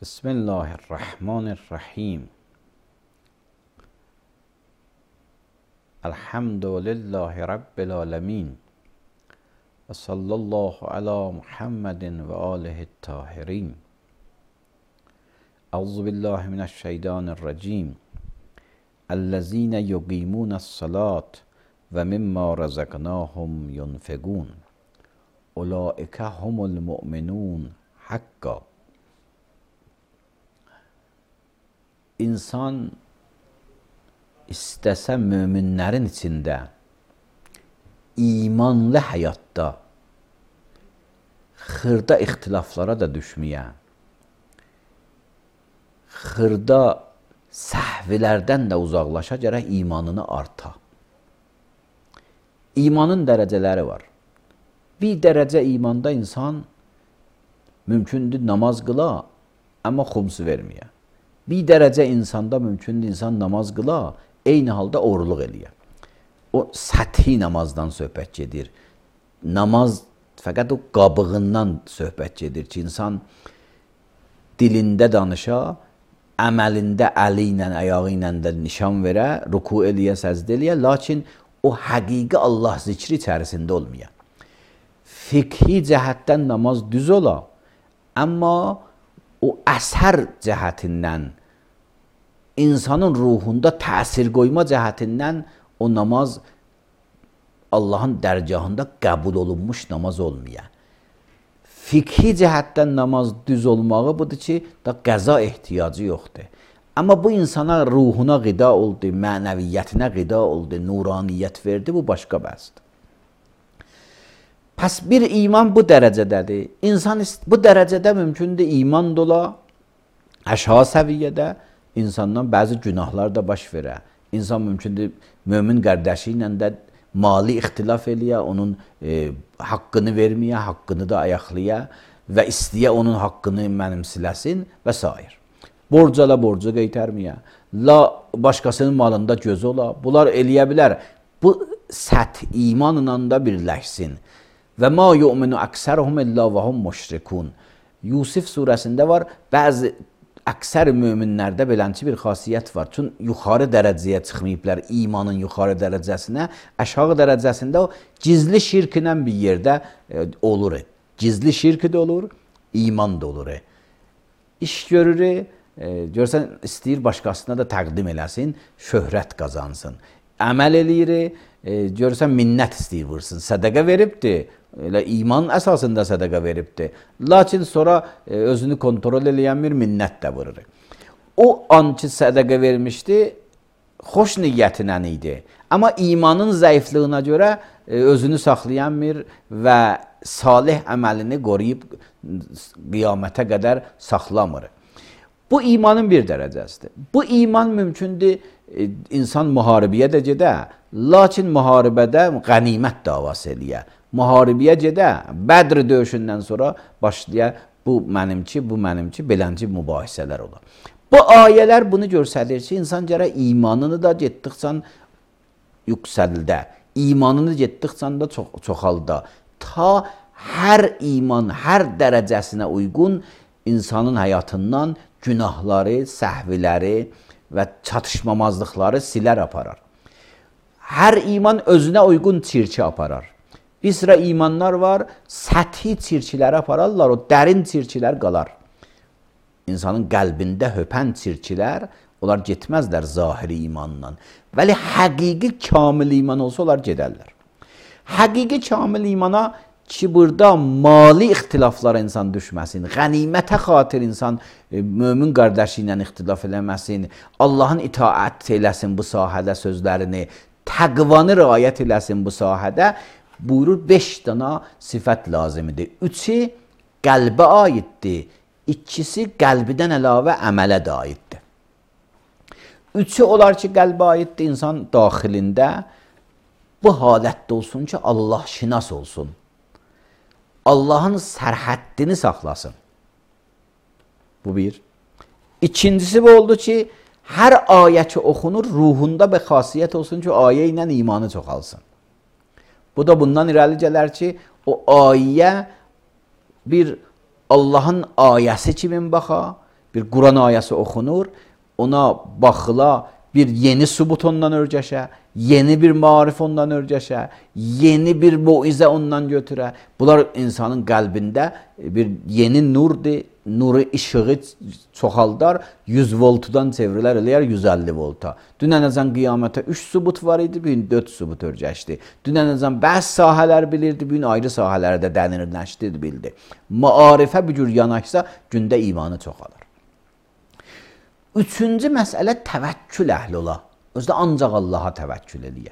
Bismillahirrahmanirrahim. Elhamdülillahi Rabbil alemin. Ve sallallahu ala Muhammedin ve alihi tahirin. Euzubillahi mineşşeytanirracim. Ellezine yuqimune's-salat ve mimma razaknahum yunfiqun. Ulaike humul mu'minun hakka. İnsan istəsə möminlərin içində imanlı həyatda xırda ixtilaflara da düşməyə, xırda səhvlərdən də uzaqlaşa gərək imanını arta. İmanın dərəcələri var. Bir dərəcə imanda insan mümkündür namaz qıla, amma xumsu verməyə. Bir dərəcə insanda mümkündür insan namaz qıla, eyni halda oğurluq eləyə. O səthi namazdan söhbət gedir. Namaz fəqət o qabığından söhbət gedir ki, insan dilində danışa, əməlində əli ilə, ayağı ilə də nişan verə, ruku eləyə, səzdə eləyə, lakin o həqiqi Allah zikri içərisində olmaya. Fikhi cəhətdən namaz düz ola, amma o əsər cəhətindən, insanın ruhunda təsir qoyma cəhətindən o namaz Allahın dərgahında qəbul olunmuş namaz olmaya. Fikhi cəhətdən namaz düz olmağı budur ki, da qəza ehtiyacı yoxdur. Amma bu insana ruhuna qida oldu, mənəviyyətinə qida oldu, nuraniyyət verdi, bu başqa bəhsdir. Pəs bir iman bu dərəcədədir. İnsan bu dərəcədə mümkündür iman dola, əşha səviyyədə insandan bəzi günahlar da baş verə. İnsan mümkündür mömin qardaşı ilə də mali ixtilaf eləyə, onun haqqını verməyə, haqqını da ayaqlaya və istəyə onun haqqını mənimsiləsin və s. Borcala borcu qeytərməyə, başqasının malında gözü ola, bunlar eləyə bilər. Bu səth imanla da birləşsin. Və ma yu'minu əksəruhum illa və hum müşrikun. Yusuf surəsində var, bəzi əksər möminlərdə belənçi bir xasiyyət var. Çünki yuxarı dərəcəyə çıxmayıblar, imanın yuxarı dərəcəsinə, aşağı dərəcəsində o gizli şirklə bir yerdə olur. Gizli şirk də olur, iman da olur. İş görür, görsən istəyir başqasına da təqdim eləsin, şöhrət qazansın. Əməl eləyir, görürsən minnət istəyir vursun, sədəqə veribdir, elə iman əsasında sədəqə veribdir. Lakin sonra özünü kontrol eləyən bir minnət də vurur. O an ki sədəqə vermişdi, xoş niyyətinə idi. Amma imanın zəifliyinə görə özünü saxlayan bir və salih əməlini qoruyub qiyamətə qədər saxlamır. Bu imanın bir dərəcəsidir. Bu iman mümkündür, insan müharibəyə də gedə, lakin müharibədə qənimət davası eləyə. Müharibəyə gedə, Bədr döyüşündən sonra başlaya bu mənimki, belənci mübahisələr olur. Bu ayələr bunu göstərir ki, insan gərək imanını da getdikcə yüksəldə, imanını getdikcə da çoxalda. Ta hər iman, hər dərəcəsinə uyğun insanın həyatından günahları, səhvləri və çatışmamazlıqları silər aparar. Hər iman özünə uyğun çirki aparar. Bir sıra imanlar var, səthi çirkiləri apararlar, o dərin çirkilər qalar. İnsanın qəlbində höpən çirkilər, onlar getməzlər zahiri imanla. Vəli həqiqi kamil iman olsa, onlar gedərlər. Həqiqi kamil imana ki, burada mali ixtilaflara insan düşməsin, qənimətə xatir insan mömin qardaşı ilə ixtilaf eləməsin, Allahın itaət eləsin bu sahədə sözlərini, təqvanı riayət eləsin bu sahədə, buyurur 5 dana sifət lazimidir. 3-ü qəlbə aiddir, 2-si qəlbidən əlavə əmələ də aiddir. 3-ü olar ki, qəlbə aiddir, insan daxilində bu halətdə olsun ki, Allah şinas olsun. Allahın sərhəddini saxlasın. Bu bir. İkincisi bu oldu ki, hər ayə ki oxunur, ruhunda bir xasiyyət olsun ki, ayə ilə imanı çoxalsın. Bu da bundan irəli gələr ki, o ayə bir Allahın ayəsi kimi baxa, bir Quran ayəsi oxunur, ona baxıla, bir yeni sübut ondan örgəşə, yeni bir maarif ondan örgəşə, yeni bir muizə ondan götürə. Bunlar insanın qəlbində bir yeni nurdur, nuru işığı çoxaldar, 100 voltdan çevrilər eləyər 150 volta. Dünənəcən qiyamətə 3 sübut var idi, bugün 4 sübut örgəşdi. Dünənəcən bəzi sahələr bilirdi, bugün ayrı sahələrdə dənirləşdi, bildi. Maarifə bir cür yanaşsa, gündə imanı çoxalır. Üçüncü məsələ təvəkkül əhli ola. Özdə ancaq Allaha təvəkkül eləyə.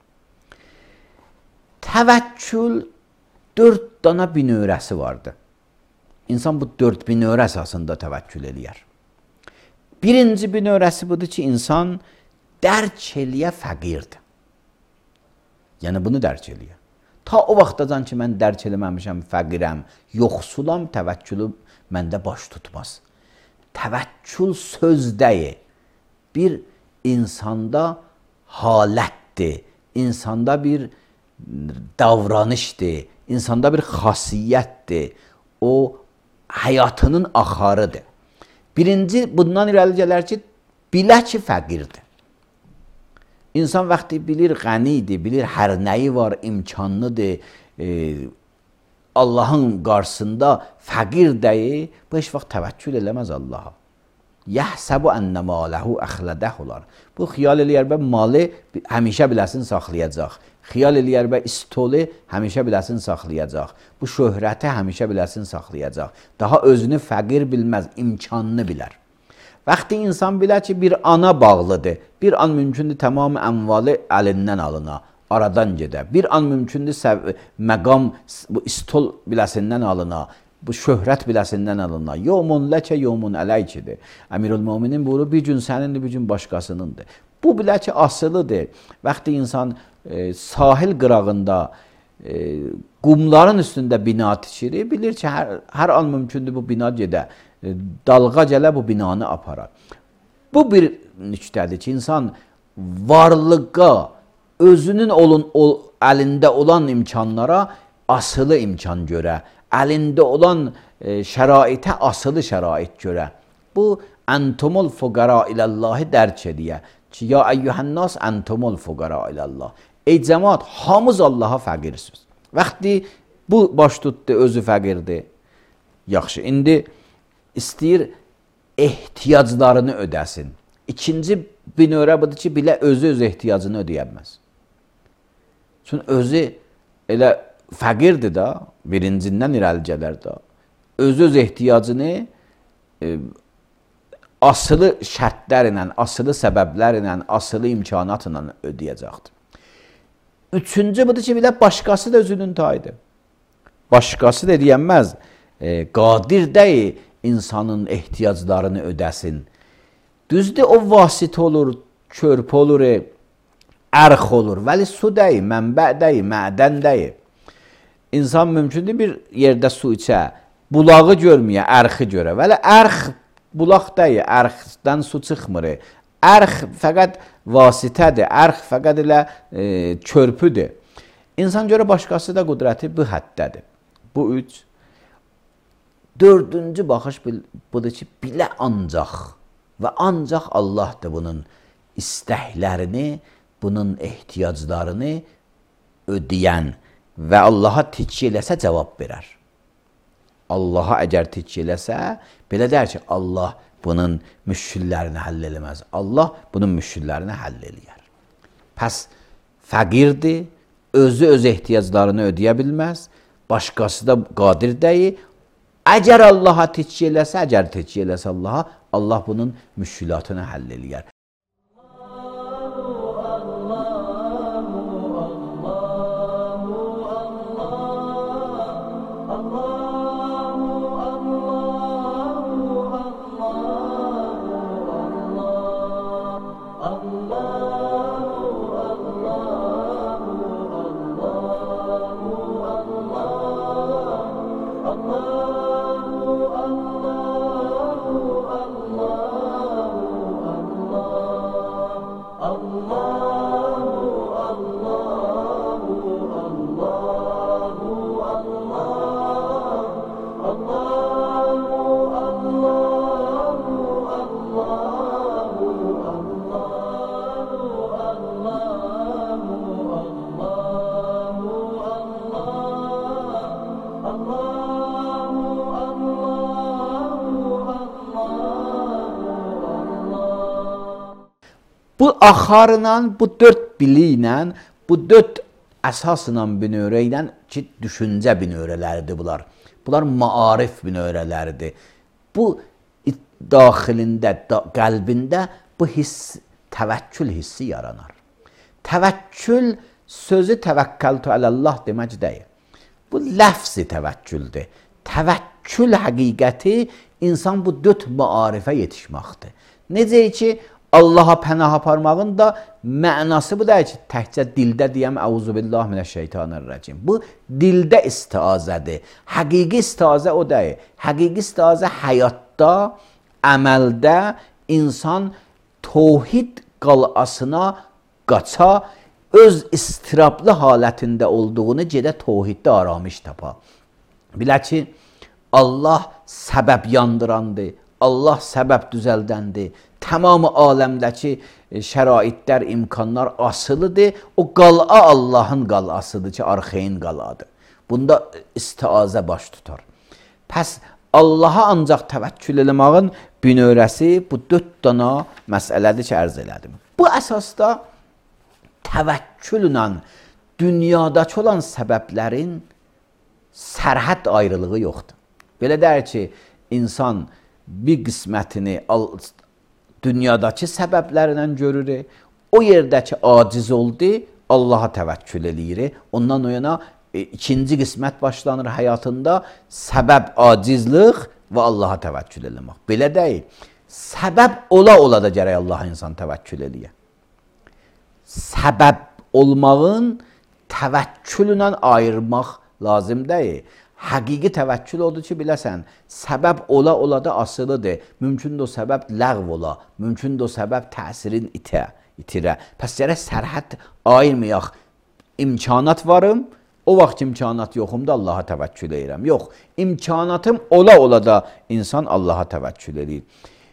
Təvəkkül 4 dana binövrəsi vardı. İnsan bu 4 binövrə əsasında təvəkkül eləyər. Birinci binövrəsi budur ki, insan dərk eləyə fəqirdir. Yəni bunu dərk eləyə. Ta o vaxtacan ki, mən dərk eləməmişəm, fəqirəm, yoxsulam, təvəkkülü məndə baş tutmaz. Təvəkkül söz deyil, bir insanda halətdir, insanda bir davranışdır, insanda bir xasiyyətdir, o həyatının axarıdır. Birinci, bundan irəli gələr ki, bilə ki, fəqirdir. İnsan vaxtı bilir, qənidir, bilir, hər nəyi var, imkanlıdır, Allahın qarşısında fəqir deyil, bu heç vaxt təvəkkül eləməz Allaha. Yəhsəbu ənnə maləhu əxlədəh olar. Bu, xiyal eləyər bə malı həmişə biləsin saxlayacaq. Xiyal eləyər bə istolu həmişə biləsin saxlayacaq. Bu şöhrəti həmişə biləsin saxlayacaq. Daha özünü fəqir bilməz, imkanını bilər. Vaxtı insan bilər ki, bir ana bağlıdır. Bir an mümkündür tamamı əmvalı əlindən alına. Aradan gedə. Bir an mümkündür məqam, bu istol biləsindən alına, bu şöhrət biləsindən alına. Yevmun ləkə, yevmun əleykidir. Əmirül-Müminin buyurur, bir gün sənindir, bir gün başqasınındır. Bu bilə ki, asılıdır. Vaxtı insan sahil qırağında, qumların üstündə bina tikir, bilir ki, hər an mümkündür bu bina gedə. Dalğa gələ bu binanı aparar. Bu bir nüqtədir ki, insan varlığa, özünün əlində olan imkanlara asılı imkan görə, əlində olan şəraitə asılı şərait görə. Bu, əntumul fuqara iləllahi dərk ediyə ki, ya əyyuhənnas əntumul fuqara iləllah. Ey cəmaat, hamız Allaha fəqirsiniz. Vaxtı bu baş tutdu, özü fəqirdir. Yaxşı, indi istəyir ehtiyaclarını ödəsin. İkinci binövrə budur ki, bilə öz ehtiyacını ödəyənməz. Çünki özü elə fəqirdir da, birincindən irəli gələr da. Öz ehtiyacını asılı şərtlərlə, asılı səbəblərlə, asılı imkanatla ödəyəcəkdir. Üçüncü budur ki, bilə başqası da özünün tayıdır. Başqası da deyənməz, qadir deyil insanın ehtiyaclarını ödəsin. Düzdür, o vasitə olur, körpü olur, ərx olur, vəli su deyil, mənbə deyil, mədən deyil. İnsan mümkündür bir yerdə su içə, bulağı görməyə, ərxi görə. Vəli ərx bulaq deyil, ərxdən su çıxmır. Ərx fəqət vasitədir, ərx fəqət elə körpüdür. İnsan görə başqası da qudrəti bu həddədir. Bu üç. Dördüncü baxış budur ki, bilə ancaq və ancaq Allahdır bunun istəklərini, bunun ehtiyaclarını ödəyən və Allaha tikki eləsə cavab verər. Allaha əgər tikki eləsə, belə deyər ki, Allah bunun müşküllərini həll eləməz. Allah bunun müşküllərini həll eləyər. Pəs fəqirdir, özü öz ehtiyaclarını ödəyə bilməz, başqası da qadir deyil. Əgər Allaha tikki eləsə, Allaha, Allah bunun müşkülatını həll eləyər. Bu axarla, bu 4 bili ilə, bu 4 əsasla binövrə ilə ki, düşüncə binövrələridir bunlar. Bunlar maarif binövrələridir. Bu daxilində, qəlbində bu hiss, təvəkkül hissi yaranar. Təvəkkül sözü təvəkkəltu alallah demək deyil. Bu ləfz-i təvəkküldür. Təvəkkül həqiqəti insan bu 4 maarifə yetişməkdir. Necə ki, Allaha pənah aparmağın da mənası bu deyil ki, təkcə dildə deyəm, əuzubillah minəşşeytanirracim. Bu, dildə istiazədir. Həqiqi istiazə o deyil. Həqiqi istiazə həyatda, əməldə insan tohid qalasına qaça, öz istirablı halətində olduğunu gedə tohiddə aramış tapa. Bilə ki, Allah səbəb yandırandır, Allah səbəb düzəldəndir. Tamamı aləmdəki şəraitlər, imkanlar asılıdır. O qala Allahın qalasıdır ki, arxeyin qaladır. Bunda istiazə baş tutar. Pəs Allaha ancaq təvəkkül eləməyin binövrəsi bu 4 dana məsələdir ki, ərz elədim. Bu əsasda təvəkküllə dünyadakı olan səbəblərin sərhəd ayrılığı yoxdur. Belə deyir ki, insan bir qismətini dünyadakı səbəblərlə görür, o yerdəki aciz oldu, Allaha təvəkkül eləyir. Ondan o yana ikinci qismət başlanır həyatında, səbəb acizlik və Allaha təvəkkül eləmək. Belə deyil, səbəb ola da gərək Allaha insan təvəkkül eləyə. Səbəb olmağın təvəkküllə ayırmaq lazım deyil. Həqiqi təvəkkül odur ki, biləsən, səbəb ola da asılıdır. Mümkündür o səbəb ləğv ola, mümkündür o səbəb təsirin itirə. Pəs gərək sərhəd ayırmayaq. İmkanat varım, o vaxt imkanat yoxum da Allaha təvəkkül edirəm. Yox, imkanatım ola da insan Allaha təvəkkül edir.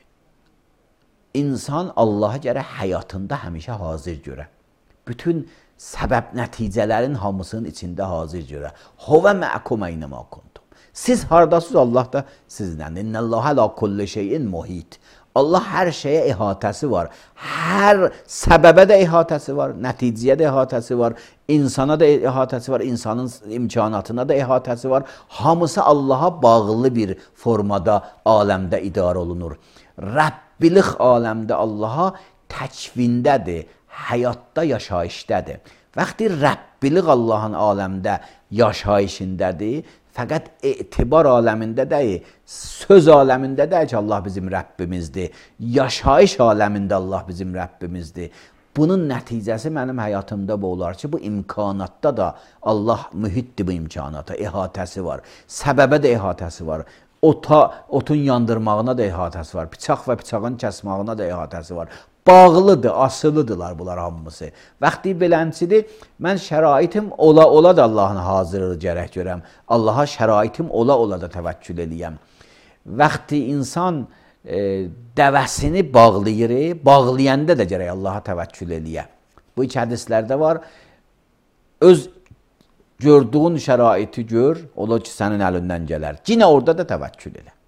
İnsan Allaha gərək həyatında həmişə hazır görə. Bütün səbəb nəticələrin hamısının içində hazır görə. Huvə mə'kum əynəmə kuntum. Siz hardasınız, Allah da sizdən. İnnəllaha la kulli şeyin muhit. Allah hər şeyə əhatəsi var. Hər səbəbə də əhatəsi var, nəticəyə də əhatəsi var, insana da əhatəsi var, insanın imkanatına da əhatəsi var. Hamısı Allaha bağlı bir formada aləmdə idarə olunur. Rəbbilik aləmdə Allaha təkvindədir, həyatda yaşayışdədir. Vaxtı Rəbbilik Allahın aləmdə yaşayışındədir, fəqət etibar aləmində deyil, söz aləmində deyil ki, Allah bizim Rəbbimizdir, yaşayış aləmində Allah bizim Rəbbimizdir. Bunun nəticəsi mənim həyatımda bu olar ki, bu imkanatda da Allah mühitdir bu imkanata, əhatəsi var, səbəbə də əhatəsi var. Otun yandırmağına da əhatəsi var, bıçaq və bıçağın kəsmağına da əhatəsi var. Bağlıdır, asılıdırlar bunlar hamısı. Vaxtı beləncidir, mən şəraitim ola da Allahın hazırlığı gərək görəm. Allaha şəraitim ola da təvəkkül eləyəm. Vaxtı insan dəvəsini bağlayır, bağlayanda da gərək Allaha təvəkkül eləyə. Bu iki hədislərdə var. Öz gördüğün şəraiti gör, ola ki, sənin əlindən gələr. Yine orada da təvəkkül elə.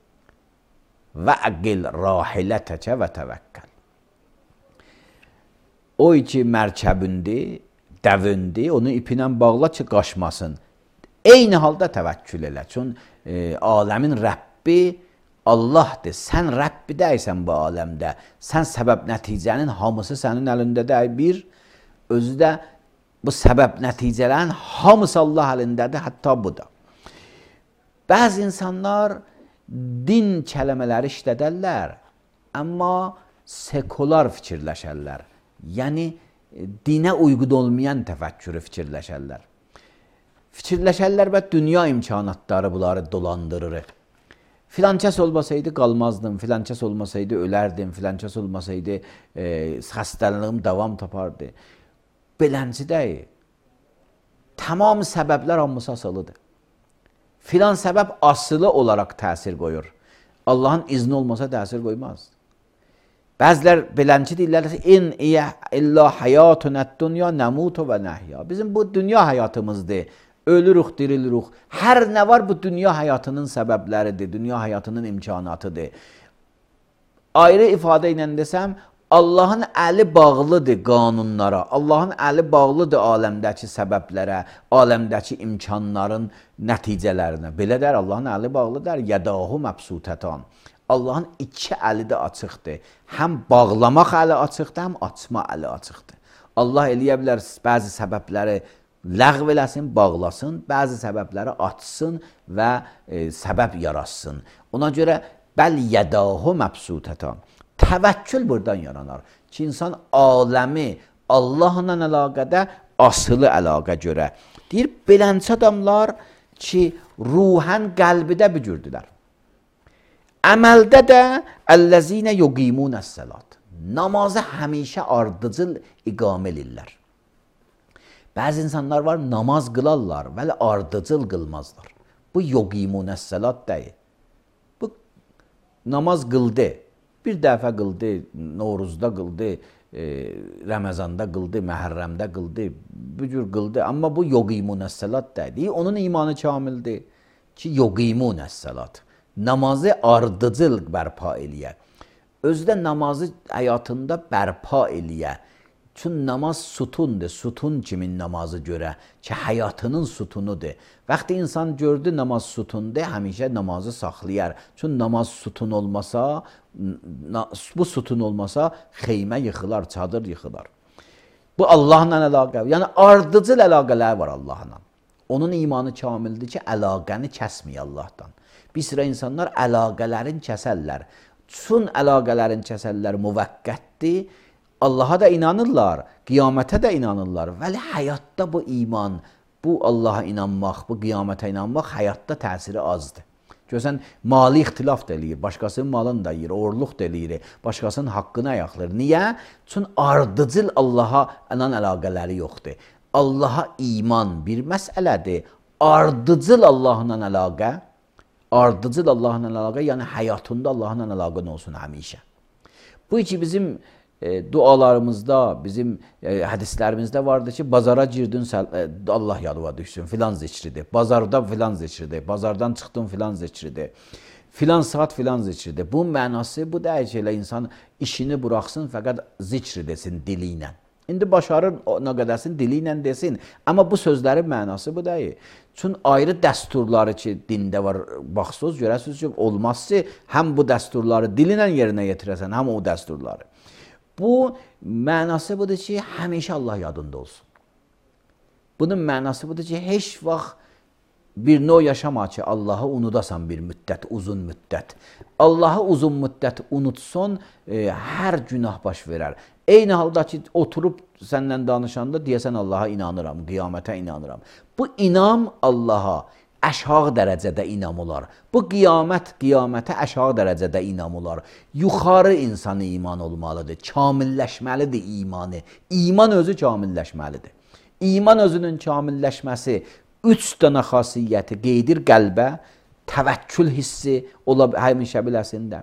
Vəqil rahilətəkə və təvəkkəl. O iki mərkəbindir, dəvindi, onu ipinə bağla ki, qaçmasın. Eyni halda təvəkkül elə. Çünki aləmin Rəbbi Allahdır. Sən Rəbbi deysən bu aləmdə. Sən səbəb nəticənin hamısı sənin əlində deyil. Bir, özü də bu səbəb nəticələrin hamısı Allah əlindədir, hətta bu da. Bəzi insanlar din kələmələri işlədərlər, amma sekular fikirləşərlər. Yəni, dinə uyğun olmayan təfəkkürü fikirləşərlər. Fikirləşərlər və dünya imkanatları bunları dolandırır. Filankəs olmasaydı qalmazdım, filankəs olmasaydı ölərdim, filankəs olmasaydı xəstəliyim davam tapardı. Beləncə deyil. Tamam səbəblər hamısı asılıdır. Filan səbəb asılı olaraq təsir qoyur. Allahın izni olmasa təsir qoymaz. Bəzilər beləncə deyirlər ki, in illa həyatünət dünya nəmutu və nəhya. Bizim bu dünya həyatımızdır. Ölürük, dirilirik. Hər nə var bu dünya həyatının səbəbləridir, dünya həyatının imkanatıdır. Ayrı ifadə ilə desəm, Allahın əli bağlıdır qanunlara, Allahın əli bağlıdır aləmdəki səbəblərə, aləmdəki imkanların nəticələrinə. Belə der, Allahın əli bağlıdır, yədahu məbsutətan. Allahın iki əli də açıqdır. Həm bağlamaq əli açıqdır, həm açma əli açıqdır. Allah eləyə bilər bəzi səbəbləri ləğv eləsin, bağlasın, bəzi səbəbləri açsın və səbəb yaratsın. Ona görə bəl yədahu məbsutətan. Təvəkkül buradan yaranar ki, insan aləmi Allahla əlaqədə asılı əlaqə görə. Deyir, belənçi adamlar ki, ruhən qəlbidə bücürdülər. Əməldə də əlləzinə yuqimunəs-səlat. Namazı həmişə ardıcıl iqamə edirlər. Bəzi insanlar var, namaz qılarlar, vəli ardıcıl qılmazlar. Bu yuqimunəs-səlat deyil. Bu namaz qıldı. Bir dəfə qıldı, Novruzda qıldı, Rəməzanda qıldı, Məhərrəmdə qıldı, bu cür qıldı. Amma bu yuqimunəs-səlat deyil. Onun imanı kamildir ki, yuqimunəs-səlat. Namazı ardıcıl bərpa eləyə. Özdə namazı həyatında bərpa eləyə. Çünki namaz sütundur, sütun kimin namazı görə ki, həyatının sütunudur. Vaxtı insan gördü namaz sütundur, həmişə namazı saxlayar. Çünki namaz sütun olmasa, bu sütun olmasa xeymə yıxılar, çadır yıxılar. Bu Allahla əlaqə, yəni ardıcıl əlaqələr var Allahla. Onun imanı kamildir ki, əlaqəni kəsmiyor Allahdan. Bir sıra insanlar əlaqələrin kəsərlər. Çün əlaqələrin kəsərlər müvəqqətdir. Allaha da inanırlar, qiyamətə də inanırlar. Vəli həyatda bu iman, bu Allaha inanmaq, bu qiyamətə inanmaq həyatda təsiri azdır. Görsən, mali ixtilaf da eləyir, başqasının malını da yiyir, oğurluq da eləyir, başqasının haqqını ayaqlayır. Niyə? Çünki ardıcıl Allaha inan əlaqələri yoxdur. Allaha iman bir məsələdir, ardıcıl Allahla əlaqə, ardıcıl Allahla əlaqə, yəni həyatında Allahla əlaqən olsun həmişə. Bu ki, bizim dualarımızda, bizim hədislərimizdə vardır ki, bazara girdin, Allah yadıma düşsün, filan zikridir. Bazarda filan zikridir, bazardan çıxdın filan zikridir. Filan saat filan zikridir. Bu mənası, bu deyil ki, elə insan işini buraxsın, fəqət zikr desin dili ilə. İndi başarır nə qədərsin dili ilə desin. Amma bu sözlərin mənası bu deyil. Çünki ayrı dəsturları ki, dində var, baxsız, görəsiniz ki, olmaz ki, həm bu dəsturları dili ilə yerinə yetirəsən, həm o dəsturları. Bu mənası budur ki, həmişə Allah yadında olsun. Bunun mənası budur ki, heç vaxt bir növ yaşama ki, Allahı unudasan bir müddət, uzun müddət. Allahı uzun müddət unutsun, hər günah baş verər. Eyni halda ki, oturub səndən danışanda deyəsən Allaha inanıram, qiyamətə inanıram. Bu inam Allaha aşağı dərəcədə inam olar. Bu qiyamətə aşağı dərəcədə inam olar. Yuxarı insanı iman olmalıdır, kamilləşməlidir imanı. İman özü kamilləşməlidir. İman özünün kamilləşməsi 3 dənə xasiyyəti qeydir qəlbə, təvəkkül hissi ola həmişə biləsində.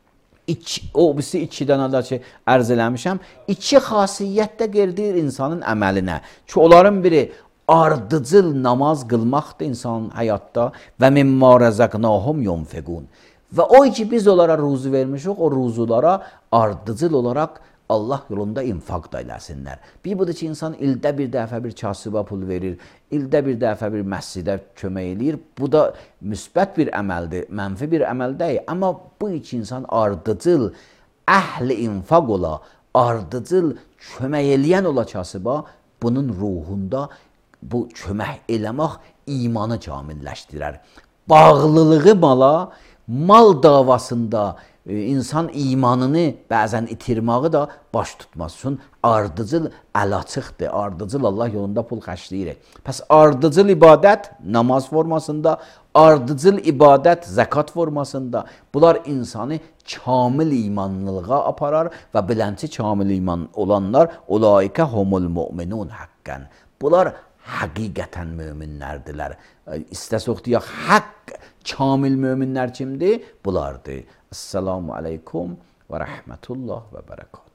O birisi 2 dənə də ki, ərz eləmişəm. 2 xasiyyət də qeydir insanın əməlinə. Ki, onların biri ardıcıl namaz qılmaqdır insanın həyatda və mimma rəzəqnahum yunfiqun. Və o ki, biz onlara ruzu vermişik, o ruzulara ardıcıl olaraq Allah yolunda infaq da eləsinlər. Bir budur ki, insan ildə bir dəfə bir kasıba pul verir, ildə bir dəfə bir məscidə kömək eləyir. Bu da müsbət bir əməldir, mənfi bir əməl deyil. Amma bu iki insan ardıcıl, əhli infaq ola, ardıcıl kömək eləyən ola kasıba, bunun ruhunda bu kömək eləmək imanı kamilləşdirər. Bağlılığı mala, mal davasında insan imanını bəzən itirməyi da baş tutmasın. Ardıcıl əl-açıqdır, ardıcıl Allah yolunda pul xərcləyir. Pəs ardıcıl ibadət namaz formasında, ardıcıl ibadət zəkat formasında. Bunlar insanı kamil imanlılığa aparar və bilənçi kamil iman olanlar ulaikə humul mu'minun haqqən. Bunlar həqiqətən möminlərdilər. İstəsə oxuyaq, haqq kamil möminlər kimdir? Bunlardır. Esselamu aleykum və rəhmətullah və bərəkət.